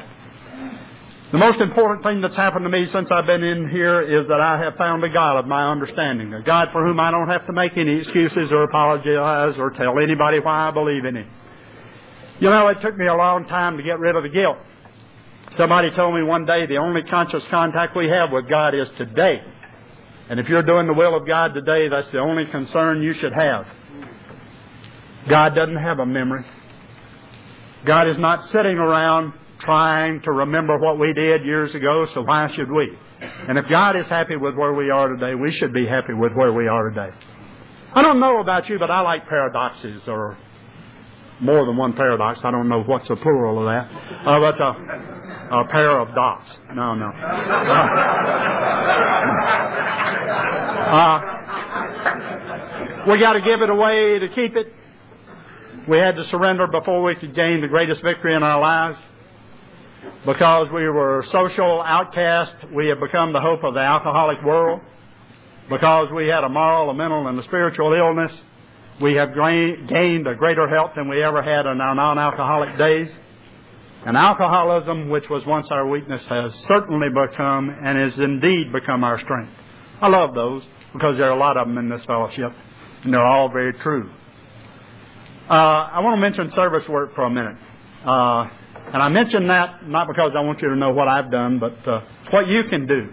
The most important thing that's happened to me since I've been in here is that I have found a God of my understanding, a God for whom I don't have to make any excuses or apologize or tell anybody why I believe in Him. You know, it took me a long time to get rid of the guilt. Somebody told me one day the only conscious contact we have with God is today. And if you're doing the will of God today, that's the only concern you should have. God doesn't have a memory. God is not sitting around trying to remember what we did years ago, so why should we? And if God is happy with where we are today, we should be happy with where we are today. I don't know about you, but I like paradoxes, or more than one paradox. I don't know what's the plural of that. Uh, but uh, a pair of dots. No, no. Uh, we got to give it away to keep it. We had to surrender before we could gain the greatest victory in our lives. Because we were social outcasts, we have become the hope of the alcoholic world. Because we had a moral, a mental, and a spiritual illness, we have gained a greater health than we ever had in our non-alcoholic days. And alcoholism, which was once our weakness, has certainly become and is indeed become our strength. I love those because there are a lot of them in this fellowship, and they're all very true. Uh, I want to mention service work for a minute. Uh, and I mention that not because I want you to know what I've done, but uh, what you can do.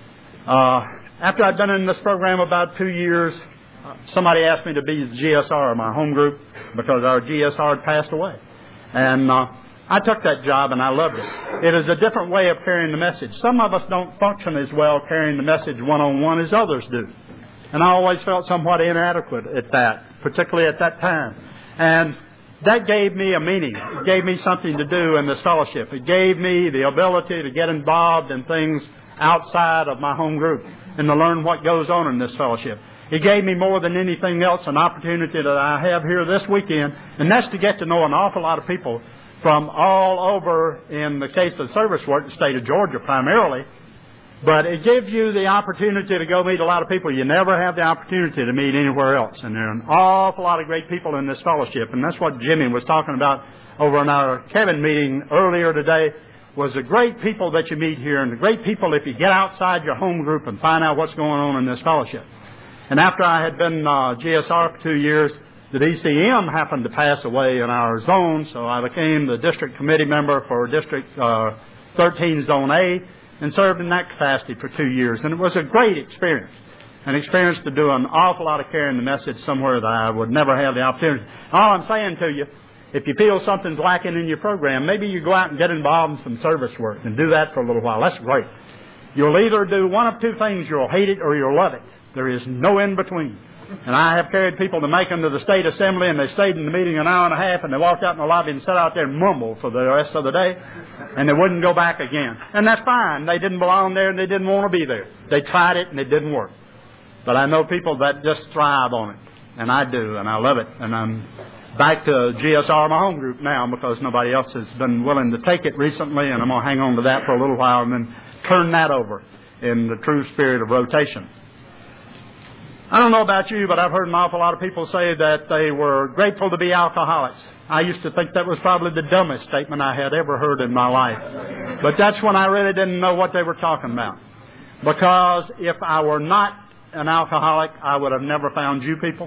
Uh, after I'd been in this program about two years, somebody asked me to be the G S R of my home group because our G S R had passed away. And uh, I took that job and I loved it. It is a different way of carrying the message. Some of us don't function as well carrying the message one-on-one as others do. And I always felt somewhat inadequate at that, particularly at that time. And that gave me a meaning. It gave me something to do in this fellowship. It gave me the ability to get involved in things outside of my home group and to learn what goes on in this fellowship. It gave me more than anything else an opportunity that I have here this weekend, and that's to get to know an awful lot of people from all over, in the case of service work, the state of Georgia primarily. But it gives you the opportunity to go meet a lot of people you never have the opportunity to meet anywhere else. And there are an awful lot of great people in this fellowship. And that's what Jimmy was talking about over in our Kevin meeting earlier today, was the great people that you meet here, and the great people if you get outside your home group and find out what's going on in this fellowship. And after I had been uh, G S R for two years, the D C M happened to pass away in our zone, so I became the district committee member for District uh, thirteen Zone A and served in that capacity for two years. And it was a great experience, an experience to do an awful lot of carrying the message somewhere that I would never have the opportunity. All I'm saying to you, if you feel something's lacking in your program, maybe you go out and get involved in some service work and do that for a little while. That's great. You'll either do one of two things. You'll hate it or you'll love it. There is no in between. And I have carried people to Macon to the State Assembly, and they stayed in the meeting an hour and a half, and they walked out in the lobby and sat out there and mumbled for the rest of the day, and they wouldn't go back again. And that's fine. They didn't belong there, and they didn't want to be there. They tried it, and it didn't work. But I know people that just thrive on it, and I do, and I love it. And I'm back to G S R, my home group now, because nobody else has been willing to take it recently, and I'm going to hang on to that for a little while and then turn that over in the true spirit of rotation. I don't know about you, but I've heard an awful lot of people say that they were grateful to be alcoholics. I used to think that was probably the dumbest statement I had ever heard in my life. But that's when I really didn't know what they were talking about. Because if I were not an alcoholic, I would have never found you people.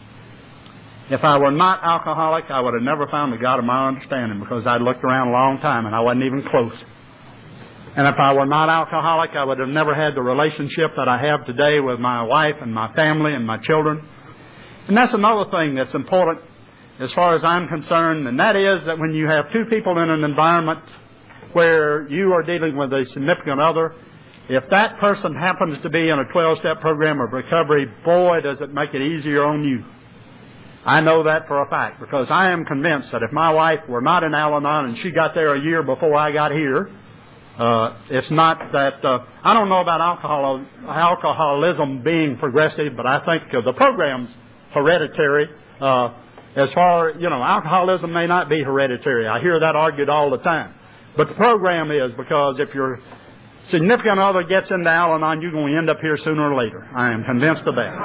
If I were not alcoholic, I would have never found the God of my understanding, because I'd looked around a long time and I wasn't even close. And if I were not alcoholic, I would have never had the relationship that I have today with my wife and my family and my children. And that's another thing that's important as far as I'm concerned, and that is that when you have two people in an environment where you are dealing with a significant other, if that person happens to be in a twelve-step program of recovery, boy, does it make it easier on you. I know that for a fact, because I am convinced that if my wife were not in Al-Anon and she got there a year before I got here, Uh, it's not that, uh, I don't know about alcohol, alcoholism being progressive, but I think uh, the program's hereditary. Uh, as far, you know, alcoholism may not be hereditary. I hear that argued all the time. But the program is, because if your significant other gets into Al-Anon, you're going to end up here sooner or later. I am convinced of that.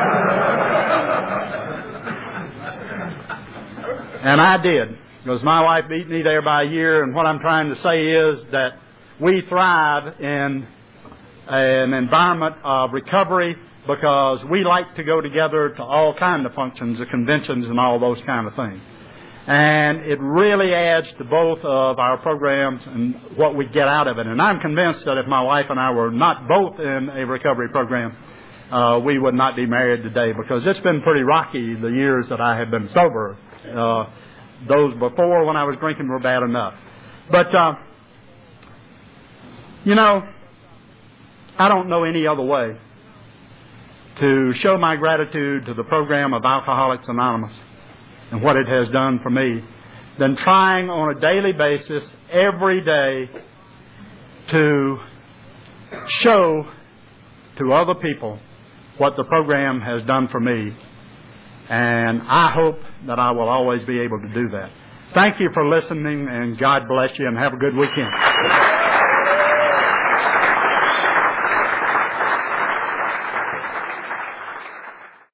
And I did, because my wife beat me there by a year, and what I'm trying to say is that we thrive in an environment of recovery because we like to go together to all kinds of functions, the conventions and all those kind of things. And it really adds to both of our programs and what we get out of it. And I'm convinced that if my wife and I were not both in a recovery program, uh, we would not be married today, because it's been pretty rocky the years that I have been sober. Uh, those before, when I was drinking, were bad enough. But, uh, You know, I don't know any other way to show my gratitude to the program of Alcoholics Anonymous and what it has done for me than trying on a daily basis, every day, to show to other people what the program has done for me. And I hope that I will always be able to do that. Thank you for listening, and God bless you, and have a good weekend.